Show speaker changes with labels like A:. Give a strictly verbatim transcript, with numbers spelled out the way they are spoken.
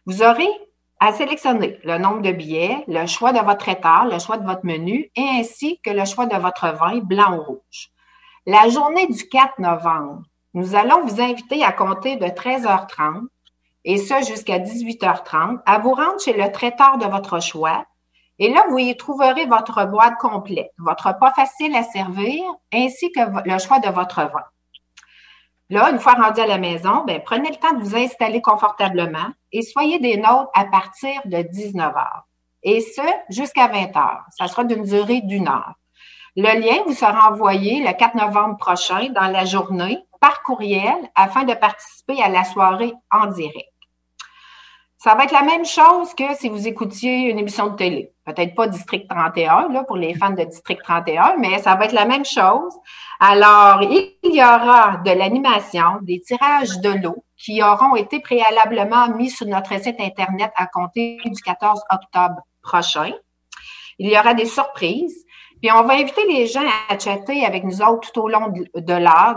A: Vous aurez à sélectionner le nombre de billets, le choix de votre traiteur, le choix de votre menu et ainsi que le choix de votre vin blanc ou rouge. La journée du quatre novembre, nous allons vous inviter à compter de treize heures trente et ce jusqu'à dix-huit heures trente à vous rendre chez le traiteur de votre choix. Et là, vous y trouverez votre boîte complète, votre repas facile à servir ainsi que le choix de votre vin. Là, une fois rendu à la maison, ben, prenez le temps de vous installer confortablement et soyez des nôtres à partir de dix-neuf heures. Et ce, jusqu'à vingt heures. Ça sera d'une durée d'une heure. Le lien vous sera envoyé le quatre novembre prochain dans la journée par courriel afin de participer à la soirée en direct. Ça va être la même chose que si vous écoutiez une émission de télé. Peut-être pas District trente et un, là, pour les fans de District trente et un, mais ça va être la même chose. Alors, il y aura de l'animation, des tirages de lots qui auront été préalablement mis sur notre site Internet à compter du quatorze octobre prochain. Il y aura des surprises. Puis, on va inviter les gens à chatter avec nous autres tout au long de l'heure.